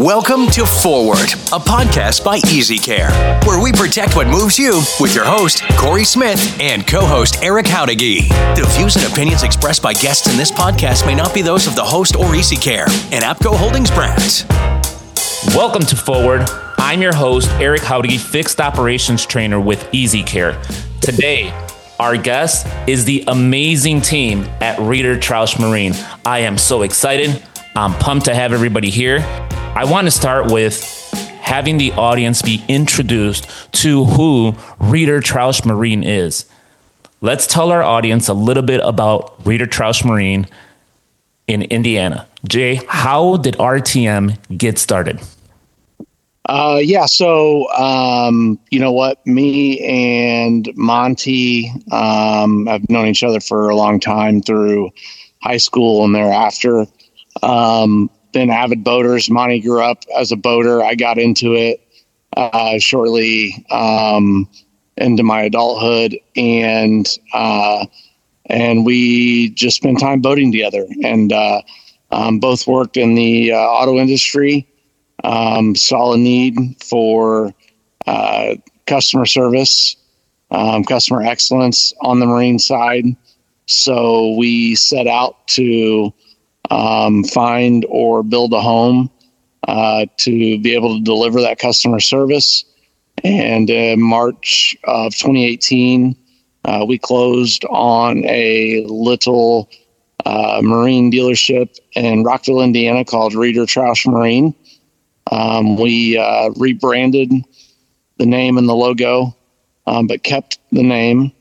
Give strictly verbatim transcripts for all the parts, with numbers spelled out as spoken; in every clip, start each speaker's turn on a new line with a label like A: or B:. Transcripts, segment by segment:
A: Welcome to Forward, a podcast by Easy Care, where we protect what moves you with your host, Corey Smith, and co-host Eric Howdegi. The views and opinions expressed by guests in this podcast may not be those of the host or Easy Care and APCO Holdings brands.
B: Welcome to Forward. I'm your host, Eric Howdegi, Fixed Operations Trainer with Easy Care. Today, our guest is the amazing team at Reeder Troush Marine. I am so excited. I'm pumped to have everybody here. I want to start with having the audience be introduced to who Reeder Troush Marine is. Let's tell our audience a little bit about Reeder Troush Marine in Indiana. Jay, how did R T M get started?
C: Uh, yeah, so, um, you know what, me and Monty um, have known each other for a long time through high school and thereafter. Um, been avid boaters. Monty grew up as a boater. I got into it uh, shortly um, into my adulthood, and uh, and we just spent time boating together. And uh, um, both worked in the uh, auto industry. Um, saw a need for uh, customer service, um, customer excellence on the marine side. So we set out to um, find or build a home uh, to be able to deliver that customer service. And in March of twenty eighteen, uh, we closed on a little uh, marine dealership in Rockville, Indiana called Reeder Troush Marine. Um, we uh, rebranded the name and the logo, um, but kept the name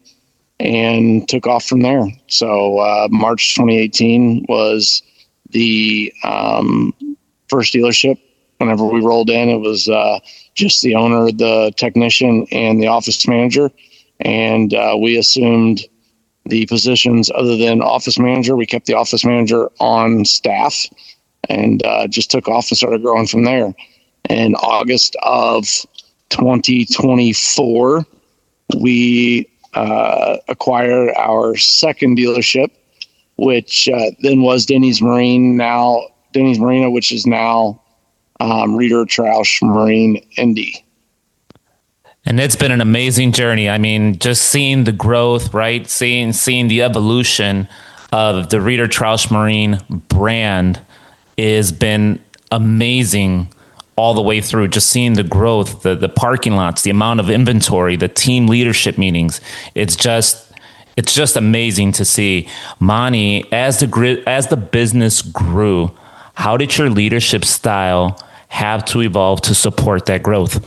C: and took off from there. So uh, March twenty eighteen was the um, first dealership. Whenever we rolled in, it was uh, just the owner, the technician, and the office manager. And uh, we assumed the positions other than office manager. We kept the office manager on staff and uh, just took off and started growing from there. In August of twenty twenty-four, we uh, acquired our second dealership, which uh, then was Denny's Marine, now Denny's Marina, which is now um, Reeder Troush Marine Indy.
B: And it's been an amazing journey. I mean, just seeing the growth, right? Seeing seeing the evolution of the Reeder Troush Marine brand has been amazing all the way through. Just seeing the growth, the the parking lots, the amount of inventory, the team leadership meetings. It's just it's just amazing to see. Monty, as the grid as the business grew, how did your leadership style have to evolve to support that growth?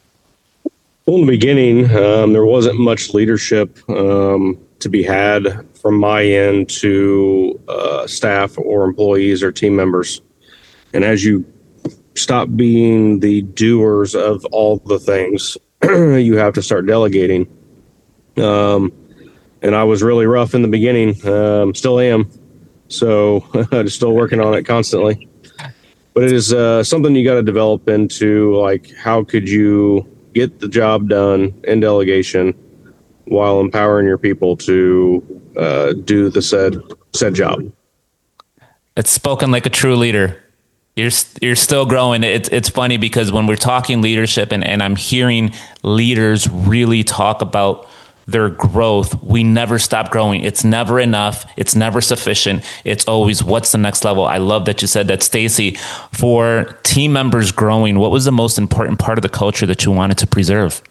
D: Well, in the beginning, um, there wasn't much leadership um, to be had from my end to uh, staff or employees or team members. And as you stop being the doers of all the things, you have to start delegating. Um, and I was really rough in the beginning, um, still am. So I'm still working on it constantly. But it is uh, something you got to develop into, like, how could you get the job done in delegation while empowering your people to uh, do the said said job.
B: It's spoken like a true leader. You're you're still growing. It's it's funny because when we're talking leadership and, and I'm hearing leaders really talk about their growth, we never stop growing. It's never enough. It's never sufficient. It's always what's the next level. I love that you said that, Stacy. For team members growing, what was the most important part of the culture that you wanted to preserve?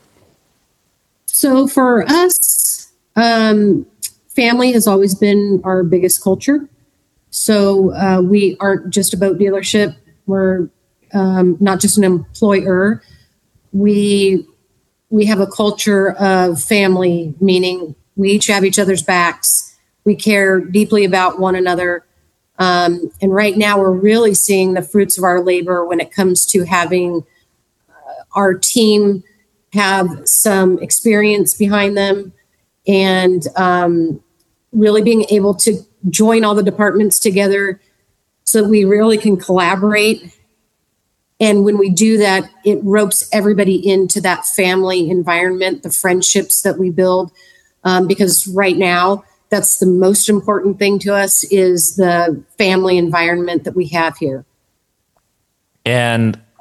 E: So for us, um, family has always been our biggest culture. So uh, we aren't just about dealership. We're um, not just an employer. We we have a culture of family, meaning we each have each other's backs. We care deeply about one another. Um, and right now we're really seeing the fruits of our labor when it comes to having uh, our team have some experience behind them and um, really being able to join all the departments together so that we really can collaborate. And when we do that, it ropes everybody into that family environment, the friendships that we build. Um, because right now, that's the most important thing to us is the family environment that we have here.
B: And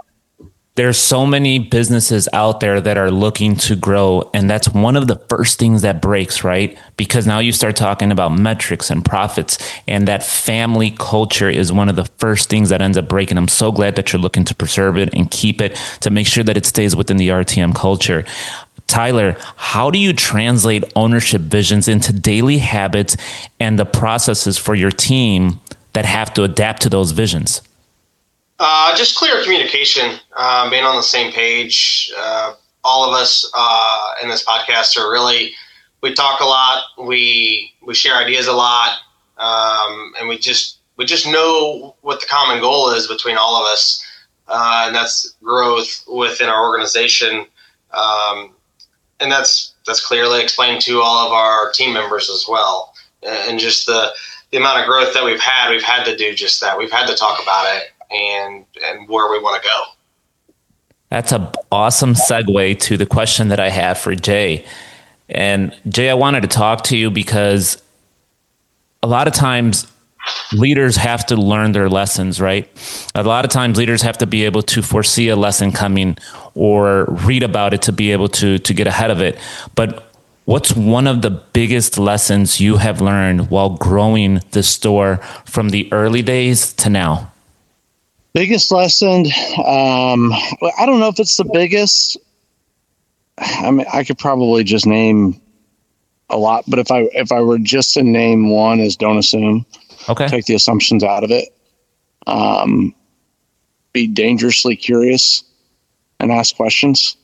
B: there's so many businesses out there that are looking to grow. And that's one of the first things that breaks, right? Because now you start talking about metrics and profits, and that family culture is one of the first things that ends up breaking. I'm so glad that you're looking to preserve it and keep it to make sure that it stays within the R T M culture. Tyler, how do you translate ownership visions into daily habits and the processes for your team that have to adapt to those visions?
F: Uh, just clear communication, uh, being on the same page. Uh, all of us uh, in this podcast are really, we talk a lot, we we share ideas a lot, um, and we just we just know what the common goal is between all of us, uh, and that's growth within our organization, um, and that's that's clearly explained to all of our team members as well. And just the the amount of growth that we've had, we've had to do just that. We've had to talk about it. And and where we want to go.
B: That's an awesome segue to the question that I have for Jay. And Jay, I wanted to talk to you because a lot of times leaders have to learn their lessons, right? A lot of times leaders have to be able to foresee a lesson coming or read about it to be able to, to get ahead of it. But what's one of the biggest lessons you have learned while growing the store from the early days to now?
C: Biggest lesson, um, I don't know if it's the biggest. I mean, I could probably just name a lot, but if I if I were just to name one, is don't assume.
B: Okay.
C: Take the assumptions out of it. Um, be dangerously curious and ask questions.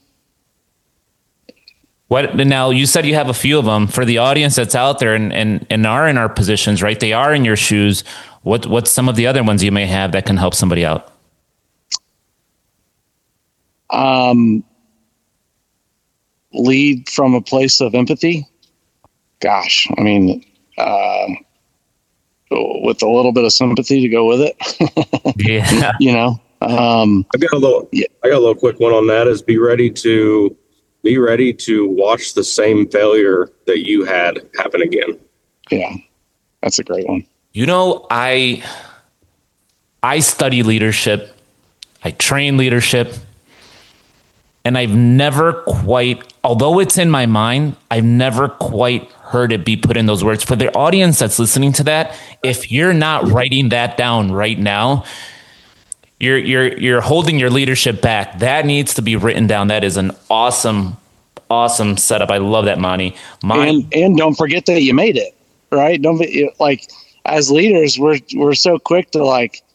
B: What now? You said you have a few of them for the audience that's out there and and and are in our positions, right? They are in your shoes. What what's some of the other ones you may have that can help somebody out?
C: Um, lead from a place of empathy. Gosh, I mean, uh, with a little bit of sympathy to go with it.
B: Yeah,
C: you know. Um,
D: I got a little.
C: Yeah.
D: I got a little quick one on that. Is be ready to be ready to watch the same failure that you had happen again.
C: Yeah, that's a great one.
B: You know, I I study leadership, I train leadership, and I've never quite, although it's in my mind, I've never quite heard it be put in those words. For the audience that's listening to that, if you're not writing that down right now, you're you're you're holding your leadership back. That needs to be written down. That is an awesome, awesome setup. I love that, Monty. Monty.
C: And and don't forget that you made it, right? Don't be, like. As leaders, we're we're so quick to like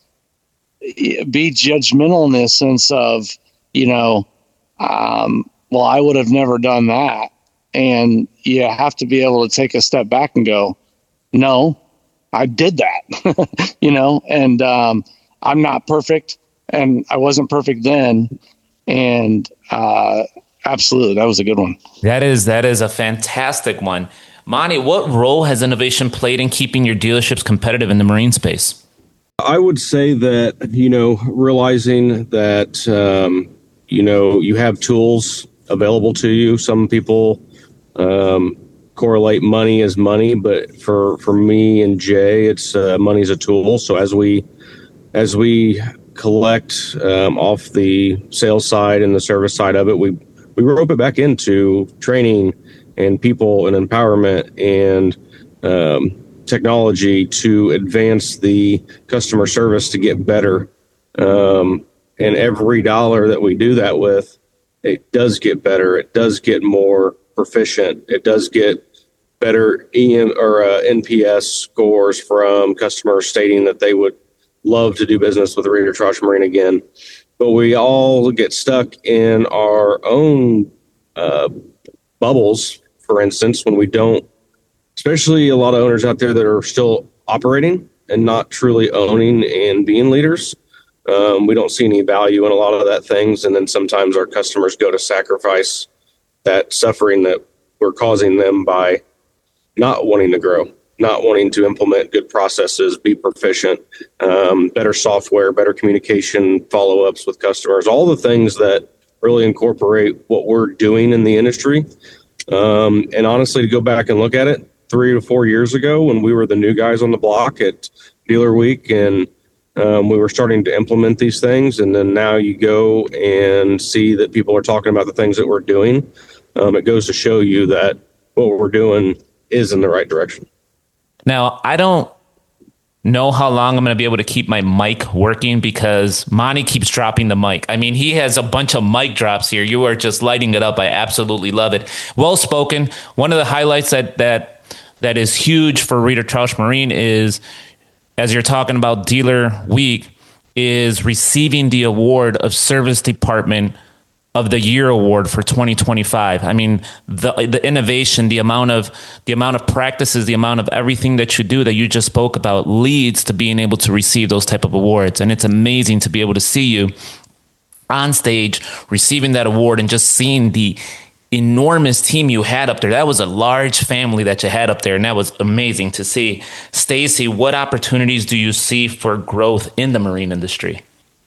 C: be judgmental in this sense of, you know, um, well, I would have never done that. And you have to be able to take a step back and go, no, I did that, you know, and um, I'm not perfect and I wasn't perfect then. And uh, absolutely, that was a good one.
B: That is that is a fantastic one. Monty, what role has innovation played in keeping your dealerships competitive in the marine space?
D: I would say that, you know, realizing that, um, you know, you have tools available to you. Some people um, correlate money as money, but for, for me and Jay, it's uh, money's a tool. So as we as we collect um, off the sales side and the service side of it, we we rope it back into training and people and empowerment and um, technology to advance the customer service to get better. Um, and every dollar that we do that with, it does get better. It does get more proficient. It does get better E M or uh, N P S scores from customers stating that they would love to do business with Reeder Trosh Marine again. But we all get stuck in our own uh, bubbles. For instance, when we don't, especially a lot of owners out there that are still operating and not truly owning and being leaders, um, we don't see any value in a lot of that things. And then sometimes our customers go to sacrifice that suffering that we're causing them by not wanting to grow, not wanting to implement good processes, be proficient, um, better software, better communication, follow-ups with customers, all the things that really incorporate what we're doing in the industry. Um, and honestly, to go back and look at it three to four years ago when we were the new guys on the block at Dealer Week and um, we were starting to implement these things. And then now you go and see that people are talking about the things that we're doing. Um, it goes to show you that what we're doing is in the right direction.
B: Now, I don't know how long I'm going to be able to keep my mic working because Monty keeps dropping the mic. I mean, he has a bunch of mic drops here. You are just lighting it up. I absolutely love it. Well spoken. One of the highlights that that that is huge for Reeder Troush Marine is, as you're talking about Dealer Week, is receiving the award of Service Department of the Year award for twenty twenty-five. I mean, the the innovation, the amount of the amount of practices, the amount of everything that you do that you just spoke about leads to being able to receive those type of awards. And it's amazing to be able to see you on stage receiving that award and just seeing the enormous team you had up there. That was a large family that you had up there, and that was amazing to see. Stacy, what opportunities do you see for growth in the marine industry?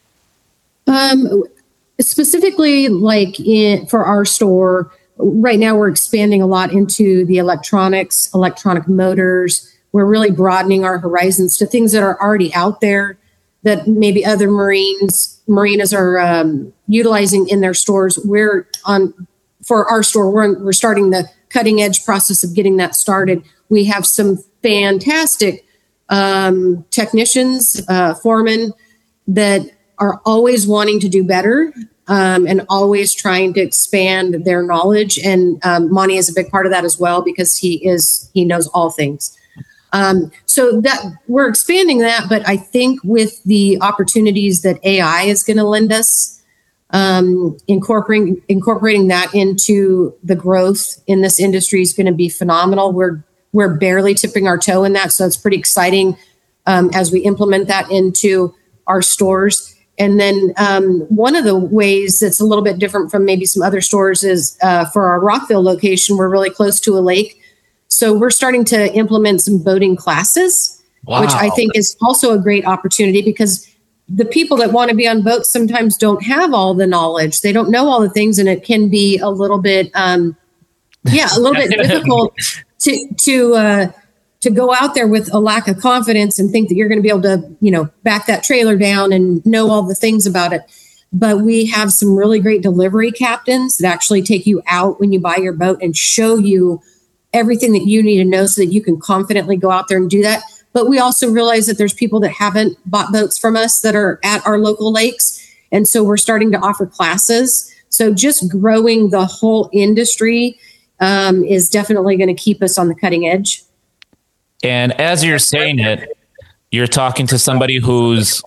E: Um. Specifically, like in, for our store, right now we're expanding a lot into the electronics, electronic motors. We're really broadening our horizons to things that are already out there that maybe other marines, marinas are um, utilizing in their stores. We're on, for our store, we're, we're starting the cutting edge process of getting that started. We have some fantastic um, technicians, uh, foremen that are always wanting to do better. Um, and always trying to expand their knowledge. And um, Monty is a big part of that as well, because he is he knows all things. Um, so that we're expanding that. But I think with the opportunities that A I is going to lend us, um, incorporating incorporating that into the growth in this industry is going to be phenomenal. We're we're barely tipping our toe in that, so it's pretty exciting um, as we implement that into our stores. And then um, one of the ways that's a little bit different from maybe some other stores is uh, for our Rockville location, we're really close to a lake. So we're starting to implement some boating classes, wow. which I think is also a great opportunity, because the people that want to be on boats sometimes don't have all the knowledge. They don't know all the things, and it can be a little bit, um, yeah, a little bit difficult to, to, uh, to go out there with a lack of confidence and think that you're going to be able to, you know, back that trailer down and know all the things about it. But we have some really great delivery captains that actually take you out when you buy your boat and show you everything that you need to know so that you can confidently go out there and do that. But we also realize that there's people that haven't bought boats from us that are at our local lakes. And so we're starting to offer classes. So just growing the whole industry um, is definitely going to keep us on the cutting edge.
B: And as you're saying it, you're talking to somebody who's,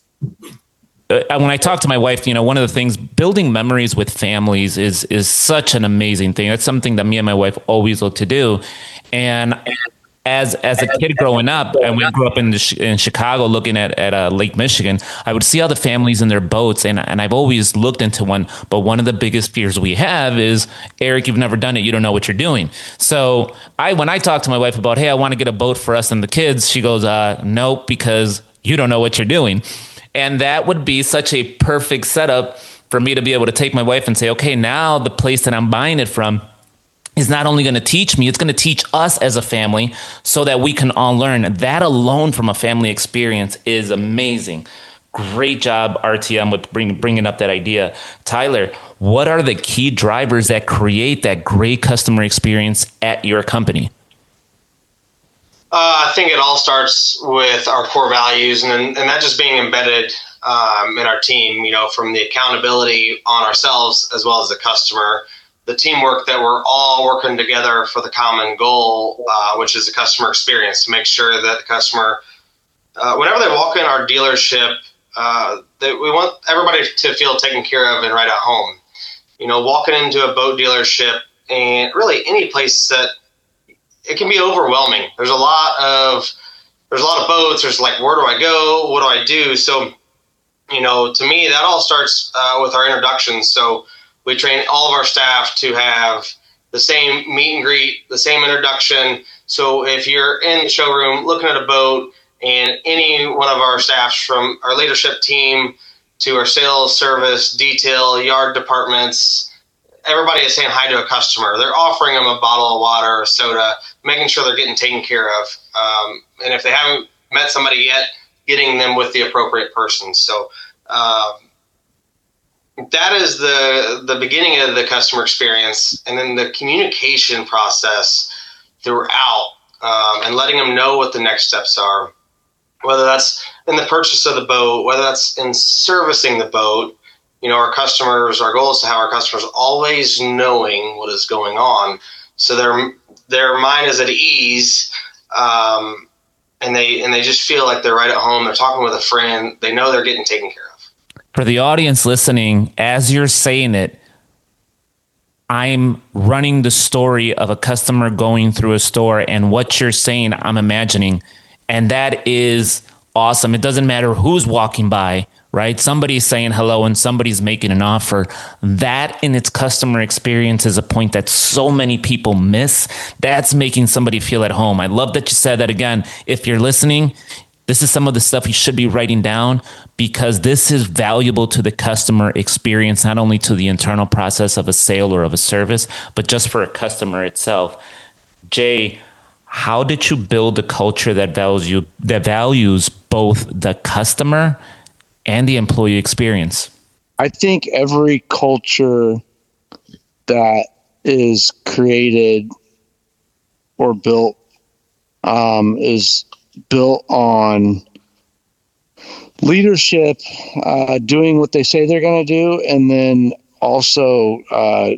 B: uh, when I talk to my wife, you know, one of the things, building memories with families is, is such an amazing thing. That's something that me and my wife always look to do. And as, as a kid growing up, and we grew up in the, in Chicago looking at, at uh, Lake Michigan, I would see all the families in their boats, and, and I've always looked into one. But one of the biggest fears we have is, Eric, you've never done it. You don't know what you're doing. So I, when I talk to my wife about, hey, I want to get a boat for us and the kids, she goes, uh, nope, because you don't know what you're doing. And that would be such a perfect setup for me to be able to take my wife and say, okay, now the place that I'm buying it from is not only going to teach me, it's going to teach us as a family so that we can all learn. That alone from a family experience is amazing. Great job, R T M, with bring, bringing up that idea. Tyler, what are the key drivers that create that great customer experience at your company?
F: Uh, I think it all starts with our core values, and and that just being embedded um, in our team, you know, from the accountability on ourselves as well as the customer. The teamwork that we're all working together for the common goal, uh, which is the customer experience, to make sure that the customer, uh, whenever they walk in our dealership, uh, that we want everybody to feel taken care of and right at home. You know, walking into a boat dealership, and really any place that it can be overwhelming. There's a lot of there's a lot of boats. There's like, where do I go? What do I do? So, you know, to me, that all starts uh, with our introductions. So we train all of our staff to have the same meet and greet, the same introduction. So if you're in the showroom looking at a boat, and any one of our staff from our leadership team to our sales, service, detail, yard departments, everybody is saying hi to a customer. They're offering them a bottle of water or soda, making sure they're getting taken care of. Um, and if they haven't met somebody yet, getting them with the appropriate person. So um, that is the the beginning of the customer experience, and then the communication process throughout, um, and letting them know what the next steps are, whether that's in the purchase of the boat, whether that's in servicing the boat. You know, our customers, our goal is to have our customers always knowing what is going on, so their their mind is at ease, um, and they and they just feel like they're right at home. They're talking with a friend. They know they're getting taken care of.
B: For the audience listening, as you're saying it, I'm running the story of a customer going through a store, and what you're saying, I'm imagining, and that is awesome. It doesn't matter who's walking by, right? Somebody's saying hello and somebody's making an offer. That in its customer experience is a point that so many people miss. That's making somebody feel at home. I love that you said that again. If you're listening, this is some of the stuff you should be writing down, because this is valuable to the customer experience, not only to the internal process of a sale or of a service, but just for a customer itself. Jay, how did you build a culture that values you, that values both the customer and the employee experience?
C: I think every culture that is created or built um, is built on leadership, uh, doing what they say they're going to do, and then also uh,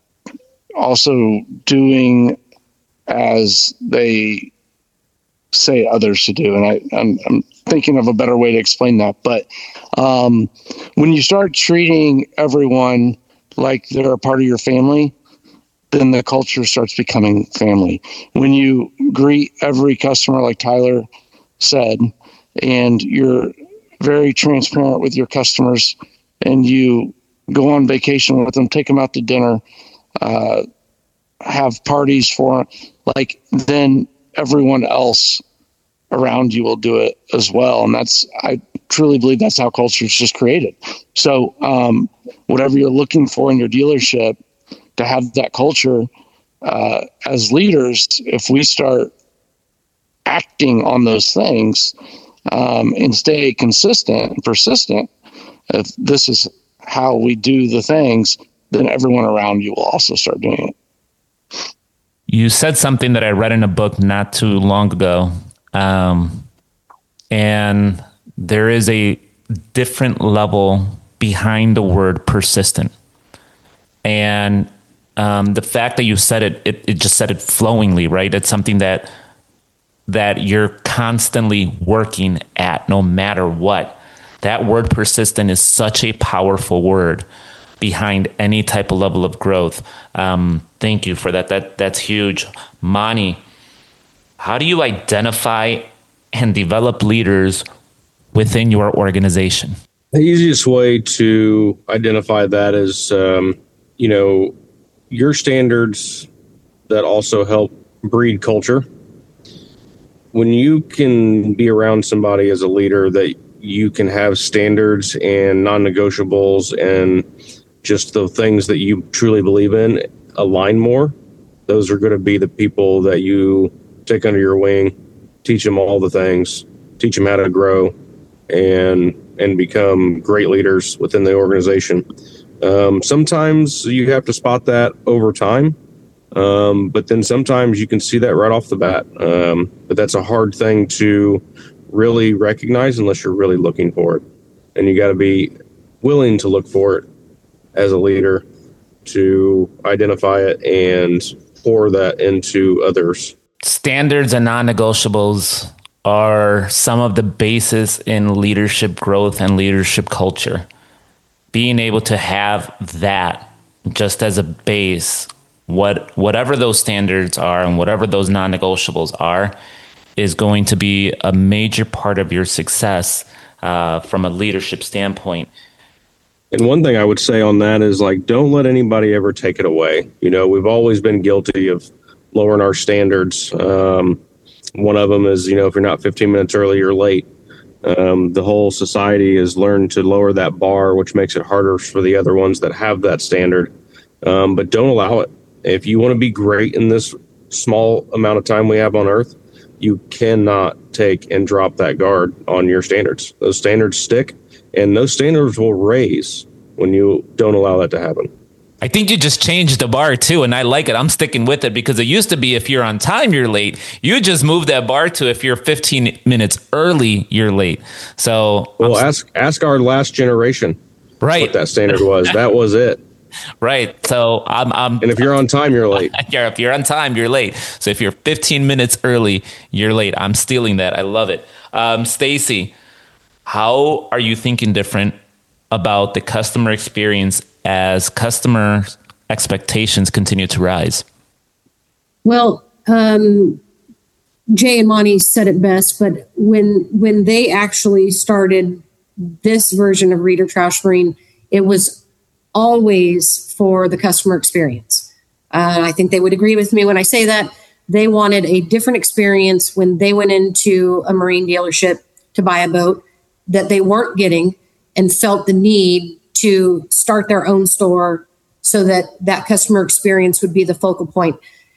C: also doing as they say others should do. And I, I'm, I'm thinking of a better way to explain that. But um, when you start treating everyone like they're a part of your family, then the culture starts becoming family. When you greet every customer, like Tyler said, and you're very transparent with your customers, and you go on vacation with them, take them out to dinner, uh, have parties for them, like, then everyone else around you will do it as well. And that's, I truly believe that's how culture is just created. So um, whatever you're looking for in your dealership, to have that culture, uh, as leaders, if we start acting on those things um, and stay consistent and persistent, if this is how we do the things, then everyone around you will also start doing it.
B: You said something that I read in a book not too long ago. Um, and there is a different level behind the word persistent. And um, the fact that you said it, it, it just said it flowingly, right? It's something that that you're constantly working at, no matter what. That word persistent is such a powerful word behind any type of level of growth. Um, thank you for that. That that's huge. Monty, how do you identify and develop leaders within your organization?
D: The easiest way to identify that is, um, you know, your standards that also help breed culture. When you can be around somebody as a leader that you can have standards and non-negotiables and just the things that you truly believe in align more, those are going to be the people that you take under your wing, teach them all the things, teach them how to grow and and become great leaders within the organization. Um, sometimes you have to spot that over time, um, but then sometimes you can see that right off the bat. Um, but that's a hard thing to really recognize unless you're really looking for it. And you got to be willing to look for it as a leader to identify it and pour that into others.
B: Standards and non-negotiables are some of the basis in leadership growth and leadership culture. Being able to have that just as a base, what whatever those standards are and whatever those non-negotiables are, is going to be a major part of your success uh, from a leadership standpoint.
D: And one thing I would say on that is, like, don't let anybody ever take it away. You know, we've always been guilty of lowering our standards. Um, one of them is, you know, if you're not fifteen minutes early, you're late. Um, the whole society has learned to lower that bar, which makes it harder for the other ones that have that standard. Um, but don't allow it. If you want to be great in this small amount of time we have on earth, you cannot take and drop that guard on your standards. Those standards stick, and those standards will raise when you don't allow that to happen.
B: I think you just changed the bar too, and I like it. I'm sticking with it because it used to be if you're on time, you're late. You just moved that bar to if you're fifteen minutes early, you're late. So,
D: well, I'm, ask ask our last generation,
B: right?
D: What that standard was. That was it.
B: Right. So I'm, I'm.
D: And if you're on time, you're late.
B: Yeah. If you're on time, you're late. So if you're fifteen minutes early, you're late. I'm stealing that. I love it. Um, Stacy, how are you thinking different about the customer experience as customer expectations continue to rise?
E: Well, um, Jay and Monty said it best, but when when they actually started this version of Reeder Troush Marine, it was always for the customer experience. Uh, I think they would agree with me when I say that. They wanted a different experience when they went into a marine dealership to buy a boat that they weren't getting, and felt the need to start their own store so that that customer experience would be the focal point.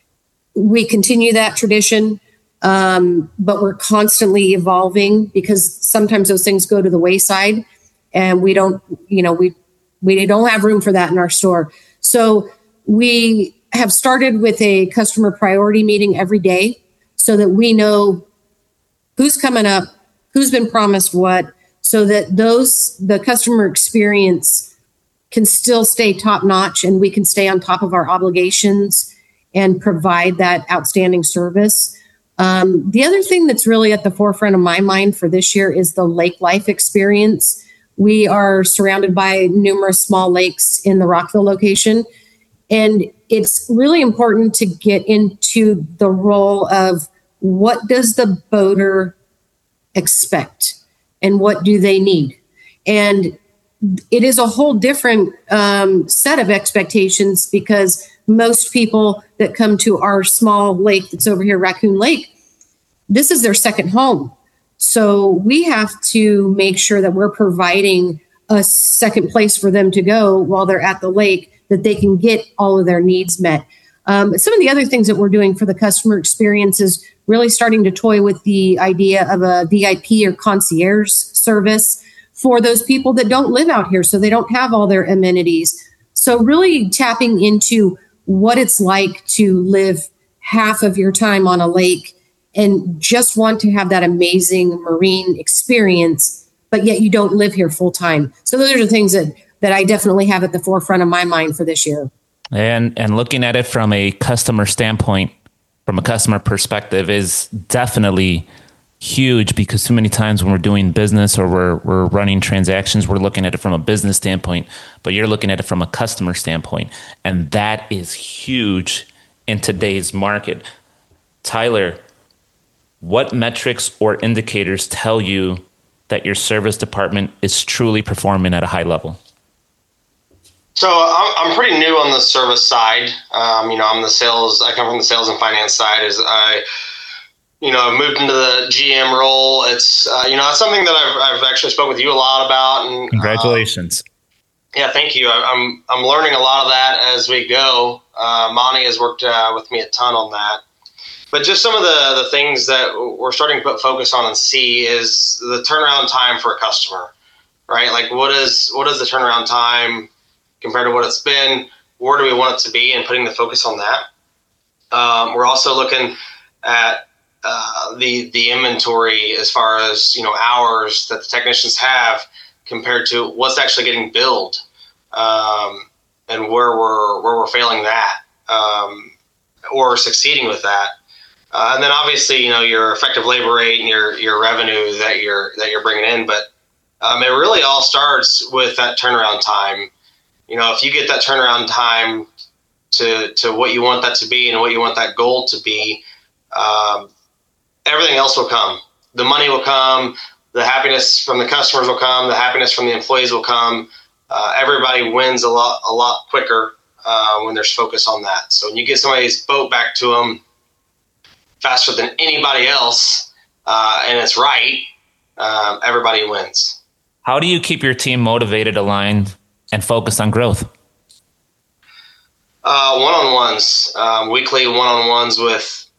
E: We continue that tradition, um, but we're constantly evolving because sometimes those things go to the wayside, and we don't, you know, we we don't have room for that in our store. So we have started with a customer priority meeting every day so that we know who's coming up, who's been promised what, so that those the customer experience can still stay top notch and we can stay on top of our obligations and provide that outstanding service. Um, the other thing that's really at the forefront of my mind for this year is the lake life experience. We are surrounded by numerous small lakes in the Rockville location, and it's really important to get into the role of what does the boater expect and what do they need? And it is a whole different um, set of expectations because most people that come to our small lake that's over here, Raccoon Lake, this is their second home. So we have to make sure that we're providing a second place for them to go while they're at the lake, that they can get all of their needs met. Um, some of the other things that we're doing for the customer experience is really starting to toy with the idea of a V I P or concierge service for those people that don't live out here, so they don't have all their amenities. So really tapping into what it's like to live half of your time on a lake and just want to have that amazing marine experience, but yet you don't live here full time. So those are the things that, that I definitely have at the forefront of my mind for this year.
B: And and looking at it from a customer standpoint, from a customer perspective, is definitely huge, because too many times when we're doing business or we're we're running transactions, we're looking at it from a business standpoint, but you're looking at it from a customer standpoint. And that is huge in today's market. Tyler, what metrics or indicators tell you that your service department is truly performing at a high level?
F: So I'm, I'm pretty new on the service side. Um, you know, I'm the sales, I come from the sales and finance side. As I, you know, I've moved into the G M role. It's, uh, you know, it's something that I've, I've actually spoke with you a lot about. And
B: congratulations.
F: Um, yeah, thank you. I, I'm, I'm learning a lot of that as we go. Uh, Monty has worked uh, with me a ton on that. But just some of the, the things that we're starting to put focus on and see is the turnaround time for a customer, right? Like what is, what is the turnaround time compared to what it's been? Where do we want it to be, and putting the focus on that. Um, we're also looking at uh, the the inventory as far as, you know, hours that the technicians have compared to what's actually getting billed, um, and where we're where we're failing that, um, or succeeding with that. Uh, and then obviously, you know, your effective labor rate and your your revenue that you're that you're bringing in. But um, it really all starts with that turnaround time. You know, if you get that turnaround time to to what you want that to be and what you want that goal to be, um, everything else will come. The money will come. The happiness from the customers will come. The happiness from the employees will come. Uh, everybody wins a lot a lot quicker uh, when there's focus on that. So when you get somebody's boat back to them faster than anybody else, uh, and it's right, um, everybody wins.
B: How do you keep your team motivated, aligned, and focused on growth? Uh,
F: one-on-ones, um, weekly one-on-ones with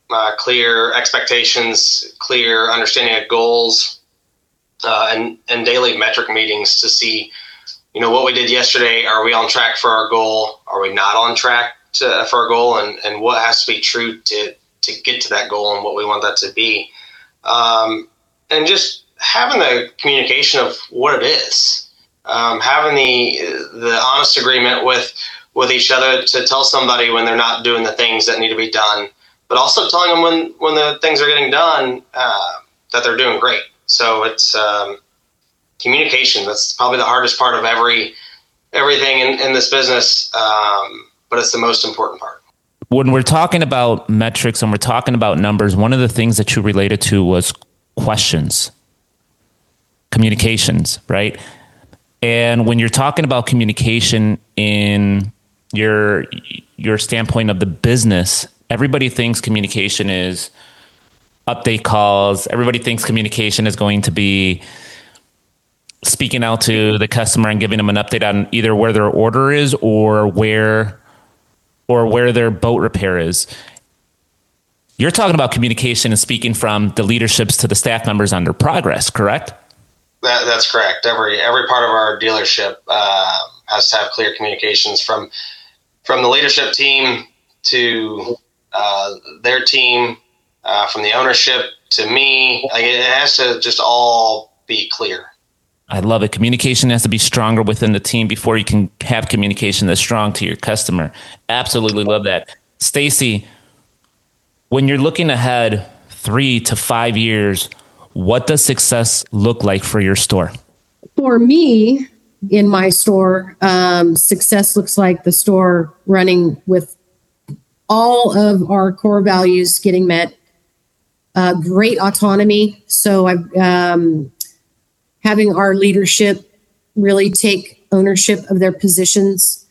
F: uh, clear expectations, clear understanding of goals, uh, and, and daily metric meetings to see, you know, what we did yesterday. Are we on track for our goal? Are we not on track to, for our goal? And, and what has to be true to, to get to that goal and what we want that to be. Um, and just having the communication of what it is, um, having the, the honest agreement with, with each other to tell somebody when they're not doing the things that need to be done, but also telling them when, when the things are getting done, uh, that they're doing great. So it's, um, communication. That's probably the hardest part of every, everything in, in this business. Um, but it's the most important part.
B: When we're talking about metrics and we're talking about numbers, one of the things that you related to was questions, communications, right? And when you're talking about communication in your your standpoint of the business, everybody thinks communication is update calls. Everybody thinks communication is going to be speaking out to the customer and giving them an update on either where their order is or where or where their boat repair is. You're talking about communication and speaking from the leaderships to the staff members on their progress, correct?
F: That, that's correct. Every every part of our dealership uh, has to have clear communications from from the leadership team to uh, their team, uh, from the ownership to me. Like, it has to just all be clear.
B: I love it. Communication has to be stronger within the team before you can have communication that's strong to your customer. Absolutely love that. Stacy, when you're looking ahead three to five years, what does success look like for your store?
E: For me, in my store, um, success looks like the store running with all of our core values getting met. Uh, great autonomy. So I've um, having our leadership really take ownership of their positions,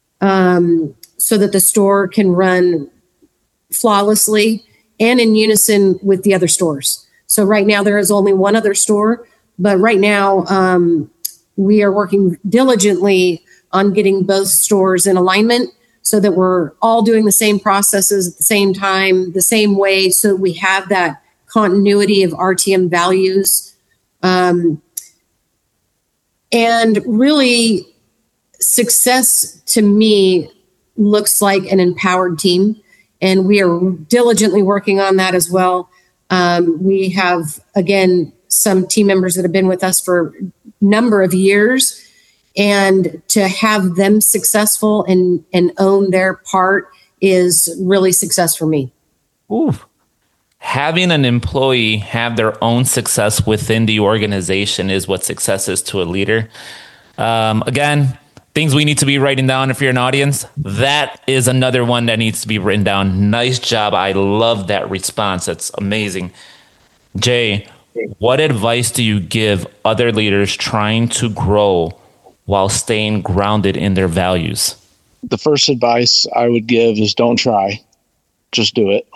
E: um, so that the store can run flawlessly and in unison with the other stores. So right now there is only one other store, but right now um, we are working diligently on getting both stores in alignment so that we're all doing the same processes at the same time, the same way, so we have that continuity of R T M values. Um, and really, success to me looks like an empowered team, and we are diligently working on that as well. Um, we have, again, some team members that have been with us for a number of years, and to have them successful and, and own their part is really success for me.
B: Ooh. Having an employee have their own success within the organization is what success is to a leader. Um, again, things we need to be writing down if you're an audience. That is another one that needs to be written down. Nice job. I love that response. That's amazing. Jay, what advice do you give other leaders trying to grow while staying grounded in their values?
C: The first advice I would give is don't try, just do it.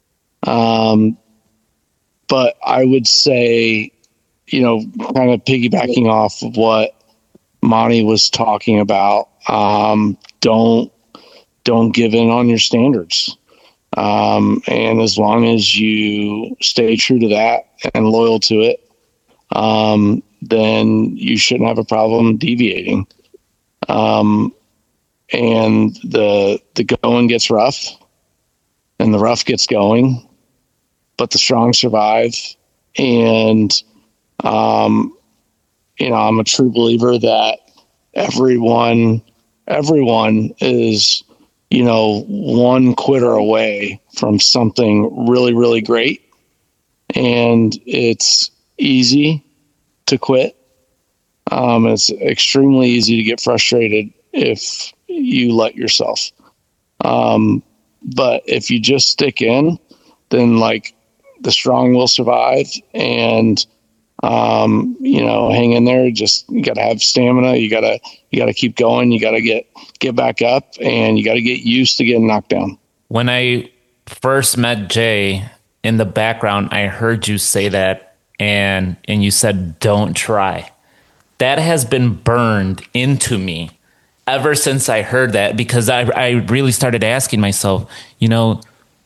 C: Um, but I would say, you know, kind of piggybacking off of what Monty was talking about, um, don't, don't give in on your standards. Um, and as long as you stay true to that and loyal to it, um, then you shouldn't have a problem deviating. Um, and the, the going gets rough and the rough gets going, but the strong survive. And, um, you know, I'm a true believer that everyone, everyone is, you know, one quitter away from something really, really great. And it's easy to quit. Um, it's extremely easy to get frustrated if you let yourself. Um, but if you just stick in, then like the strong will survive, and, um, you know, hang in there. Just, you gotta have stamina. You gotta, you gotta keep going. You gotta get, get back up, and you gotta get used to getting knocked down.
B: When I first met Jay, in the background, I heard you say that, and, and you said, don't try. That has been burned into me ever since I heard that, because I, I really started asking myself, you know,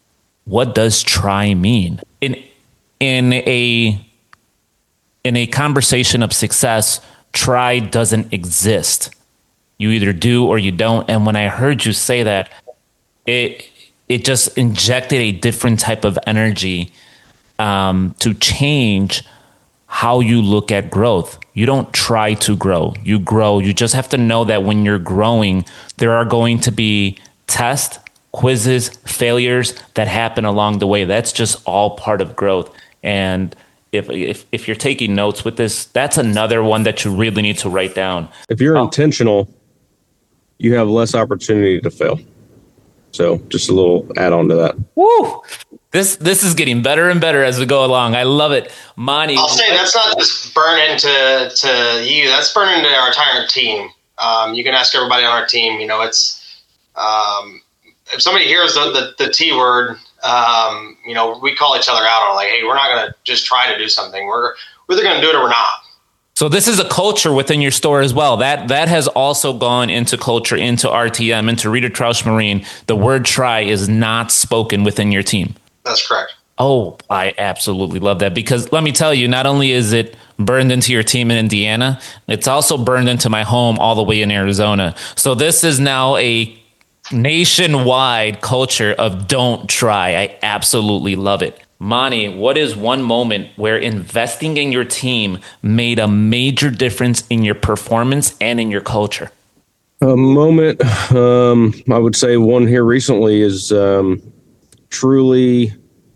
B: what does try mean? In in a in a conversation of success, try doesn't exist. You either do or you don't. And when I heard you say that, it it just injected a different type of energy um, to change how you look at growth. You don't try to grow, you grow. You just have to know that when you're growing, there are going to be tests, quizzes, failures that happen along the way. That's just all part of growth. And if if if you're taking notes with this, that's another one that you really need to write down.
D: If you're
B: oh.
D: intentional, you have less opportunity to fail. So just a little add on to that.
B: Woo! This this is getting better and better as we go along. I love it. Monty.
F: I'll say that's not just burning to, to you. That's burning to our entire team. Um, you can ask everybody on our team. You know, it's um, if somebody hears the, the, the T word, um, you know, we call each other out on like, hey, we're not going to just try to do something. We're, we're either going to do it or we're not.
B: So this is a culture within your store as well. That that has also gone into culture, into R T M, into Reeder Troush Marine. The word try is not spoken within your team.
F: That's correct.
B: Oh, I absolutely love that, because let me tell you, not only is it burned into your team in Indiana, it's also burned into my home all the way in Arizona. So this is now a nationwide culture of don't try. I absolutely love it. Monty, what is one moment where investing in your team made a major difference in your performance and in your culture?
D: A moment, um, I would say one here recently is um, truly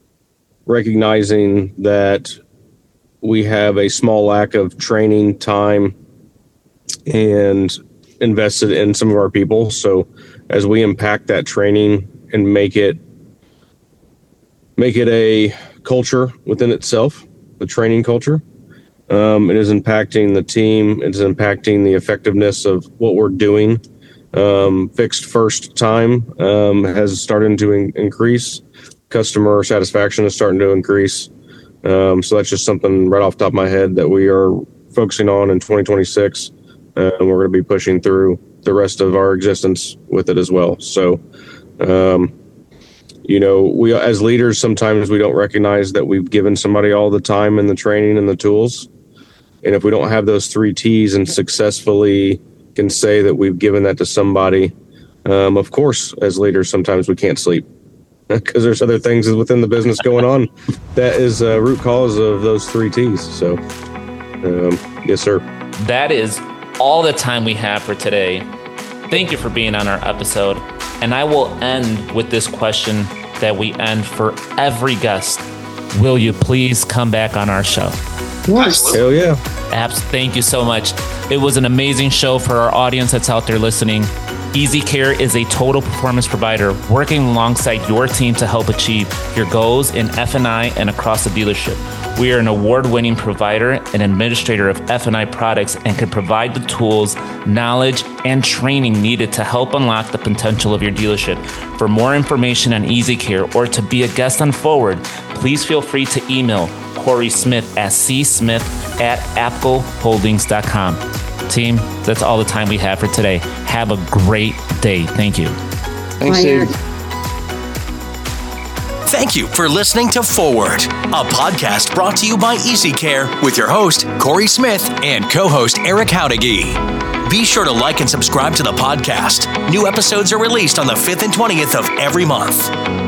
D: recognizing that we have a small lack of training time and invested in some of our people. So as we impact that training and make it make it a culture within itself, the training culture, um, it is impacting the team. It is impacting the effectiveness of what we're doing. Um, fixed first time um, has started to in- increase. Customer satisfaction is starting to increase. Um, so that's just something right off the top of my head that we are focusing on in twenty twenty-six. Uh, and we're going to be pushing through the rest of our existence with it as well. So, um, you know, we as leaders, sometimes we don't recognize that we've given somebody all the time and the training and the tools. And if we don't have those three T's and successfully can say that we've given that to somebody, um, of course, as leaders, sometimes we can't sleep because there's other things within the business going on that is a root cause of those three T's. So, um, yes, sir.
B: That is all the time we have for today. Thank you for being on our episode. And I will end with this question that we end for every guest. Will you please come back on our show?
E: Yes.
D: Hell yeah.
B: Abs- thank you so much. It was an amazing show for our audience that's out there listening. Easy Care is a total performance provider working alongside your team to help achieve your goals in F and I and across the dealership. We are an award-winning provider and administrator of F and I products and can provide the tools, knowledge, and training needed to help unlock the potential of your dealership. For more information on Easy Care or to be a guest on Forward, please feel free to email Corey Smith at c smith at apco holdings dot com. Team, that's all the time we have for today. Have a great day. Thank you.
C: Thanks, Dave.
A: Thank you for listening to Forward, a podcast brought to you by Easy Care with your host, Corey Smith, and co-host Eric Howdegi. Be sure to like and subscribe to the podcast. New episodes are released on the fifth and twentieth of every month.